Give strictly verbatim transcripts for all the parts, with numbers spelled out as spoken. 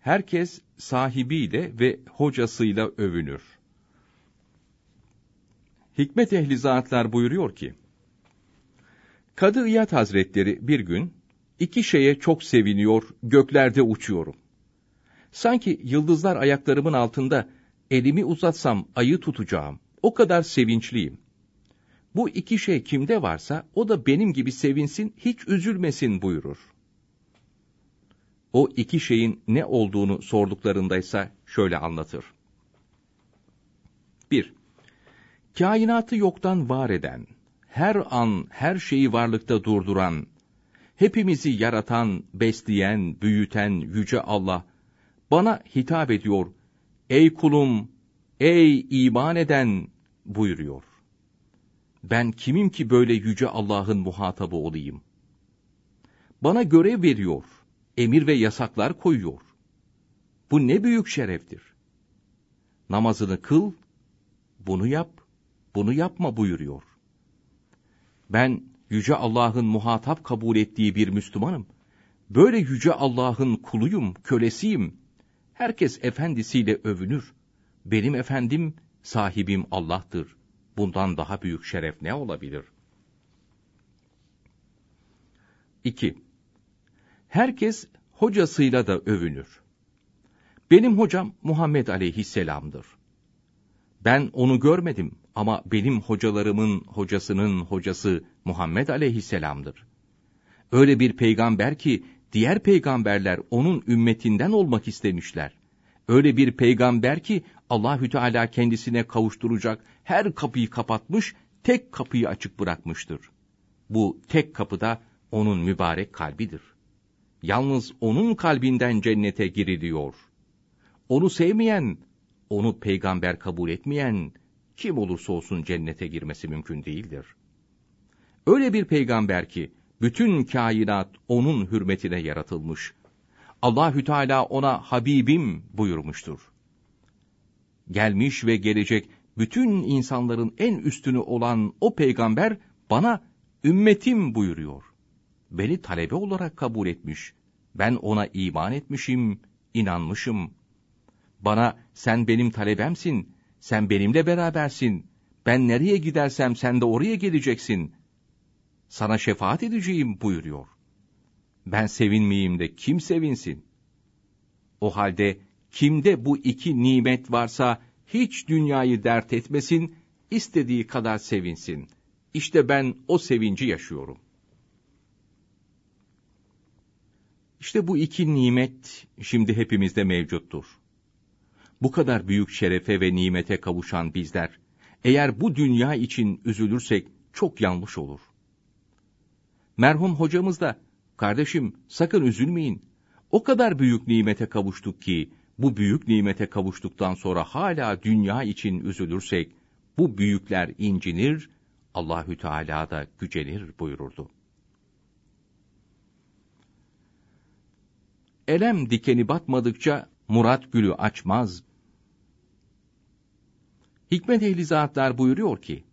Herkes sahibiyle ve hocasıyla övünür. Hikmet ehli zatlar buyuruyor ki, Kadı İyad Hazretleri bir gün, iki şeye çok seviniyor, göklerde uçuyorum. Sanki yıldızlar ayaklarımın altında, elimi uzatsam ayı tutacağım, o kadar sevinçliyim. Bu iki şey kimde varsa, o da benim gibi sevinsin, hiç üzülmesin buyurur. O iki şeyin ne olduğunu sorduklarındaysa şöyle anlatır. bir. Kainatı yoktan var eden, her an her şeyi varlıkta durduran, hepimizi yaratan, besleyen, büyüten Yüce Allah, bana hitap ediyor, ey kulum, ey iman eden buyuruyor. Ben kimim ki böyle Yüce Allah'ın muhatabı olayım? Bana görev veriyor, emir ve yasaklar koyuyor. Bu ne büyük şereftir. Namazını kıl, bunu yap, bunu yapma buyuruyor. Ben Yüce Allah'ın muhatap kabul ettiği bir Müslümanım. Böyle Yüce Allah'ın kuluyum, kölesiyim. Herkes efendisiyle övünür. Benim efendim, sahibim Allah'tır. Bundan daha büyük şeref ne olabilir? iki. Herkes hocasıyla da övünür. Benim hocam Muhammed aleyhisselam'dır. Ben onu görmedim ama benim hocalarımın hocasının hocası Muhammed aleyhisselam'dır. Öyle bir peygamber ki diğer peygamberler onun ümmetinden olmak istemişler. Öyle bir peygamber ki Allahü Teala kendisine kavuşturacak her kapıyı kapatmış, tek kapıyı açık bırakmıştır. Bu tek kapı da onun mübarek kalbidir. Yalnız onun kalbinden cennete giriliyor. Onu sevmeyen, onu peygamber kabul etmeyen, kim olursa olsun cennete girmesi mümkün değildir. Öyle bir peygamber ki, bütün kainat onun hürmetine yaratılmış. Allahü Teala ona Habibim buyurmuştur. Gelmiş ve gelecek bütün insanların en üstünü olan o peygamber bana ümmetim buyuruyor. Beni talebe olarak kabul etmiş. Ben ona iman etmişim, inanmışım. Bana sen benim talebemsin, sen benimle berabersin. Ben nereye gidersem sen de oraya geleceksin. Sana şefaat edeceğim buyuruyor. Ben sevinmeyeyim de kim sevinsin? O halde kimde bu iki nimet varsa hiç dünyayı dert etmesin, istediği kadar sevinsin. İşte ben o sevinci yaşıyorum. İşte bu iki nimet şimdi hepimizde mevcuttur. Bu kadar büyük şerefe ve nimete kavuşan bizler, eğer bu dünya için üzülürsek çok yanlış olur. Merhum hocamız da, kardeşim sakın üzülmeyin, o kadar büyük nimete kavuştuk ki, bu büyük nimete kavuştuktan sonra hala dünya için üzülürsek, bu büyükler incinir, Allahü Teala da gücenir buyururdu. Elem dikeni batmadıkça murat gülü açmaz. Hikmet ehli zatlar buyuruyor ki,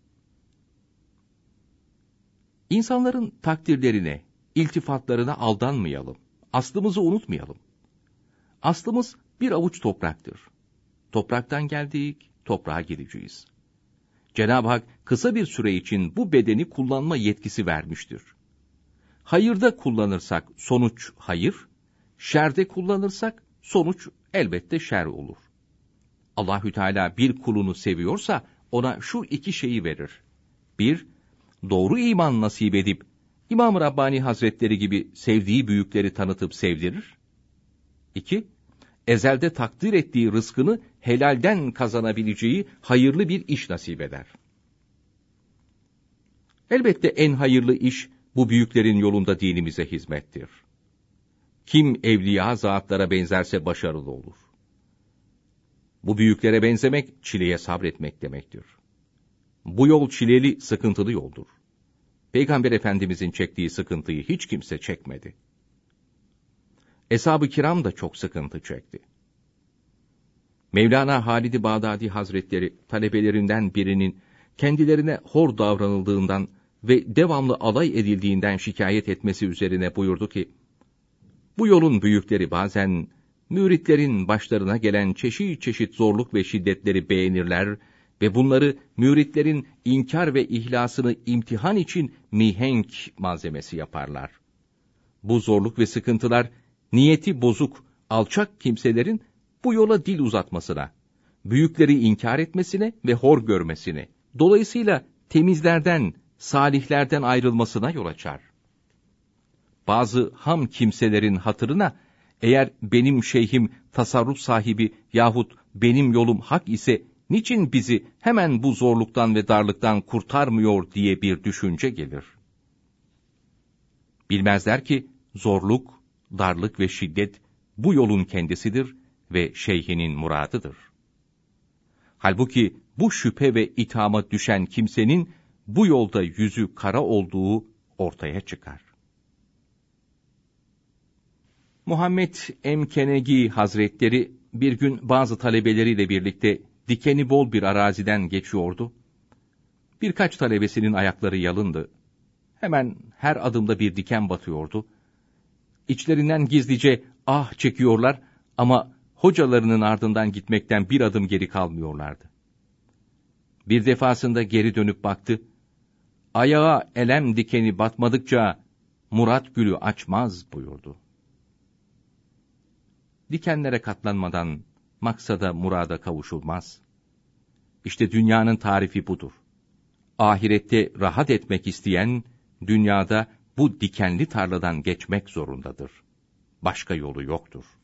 İnsanların takdirlerine, iltifatlarına aldanmayalım. Aslımızı unutmayalım. Aslımız bir avuç topraktır. Topraktan geldik, toprağa gideceğiz. Cenab-ı Hak kısa bir süre için bu bedeni kullanma yetkisi vermiştir. Hayırda kullanırsak sonuç hayır, şerde kullanırsak sonuç elbette şer olur. Allahü Teala bir kulunu seviyorsa ona şu iki şeyi verir. Bir, doğru iman nasip edip, İmam-ı Rabbani Hazretleri gibi sevdiği büyükleri tanıtıp sevdirir. İki, ezelde takdir ettiği rızkını helalden kazanabileceği hayırlı bir iş nasip eder. Elbette en hayırlı iş, bu büyüklerin yolunda dinimize hizmettir. Kim evliya zatlara benzerse başarılı olur. Bu büyüklere benzemek, çileye sabretmek demektir. Bu yol çileli, sıkıntılı yoldur. Peygamber Efendimizin çektiği sıkıntıyı hiç kimse çekmedi. Eshab-ı kiram da çok sıkıntı çekti. Mevlana Halid-i Bağdadi Hazretleri, talebelerinden birinin kendilerine hor davranıldığından ve devamlı alay edildiğinden şikayet etmesi üzerine buyurdu ki, bu yolun büyükleri bazen müritlerin başlarına gelen çeşit çeşit zorluk ve şiddetleri beğenirler ve bunları müritlerin inkar ve ihlasını imtihan için mihenk malzemesi yaparlar. Bu zorluk ve sıkıntılar, niyeti bozuk, alçak kimselerin bu yola dil uzatmasına, büyükleri inkar etmesine ve hor görmesine, dolayısıyla temizlerden, salihlerden ayrılmasına yol açar. Bazı ham kimselerin hatırına, eğer benim şeyhim tasarruf sahibi yahut benim yolum hak ise, niçin bizi hemen bu zorluktan ve darlıktan kurtarmıyor diye bir düşünce gelir. Bilmezler ki, zorluk, darlık ve şiddet bu yolun kendisidir ve şeyhinin muradıdır. Halbuki bu şüphe ve ithama düşen kimsenin bu yolda yüzü kara olduğu ortaya çıkar. Muhammed Emkenegi Hazretleri bir gün bazı talebeleriyle birlikte dikeni bol bir araziden geçiyordu. Birkaç talebesinin ayakları yalındı. Hemen her adımda bir diken batıyordu. İçlerinden gizlice ah çekiyorlar ama hocalarının ardından gitmekten bir adım geri kalmıyorlardı. Bir defasında geri dönüp baktı. Ayağa elem dikeni batmadıkça murat gülü açmaz buyurdu. Dikenlere katlanmadan maksada murada kavuşulmaz. İşte dünyanın tarifi budur. Ahirette rahat etmek isteyen, dünyada bu dikenli tarladan geçmek zorundadır. Başka yolu yoktur.